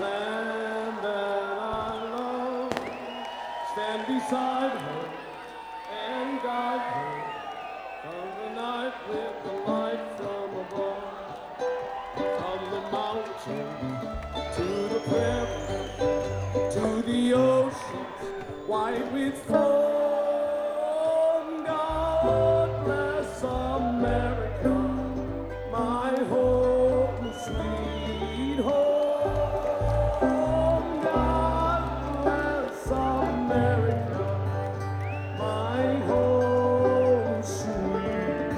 man that I love. Stand beside her and guide her from the night with the light from above. From the mountain to the prairie to the ocean white with foam. God bless America, my home, sweet home. God bless America, my home, sweet.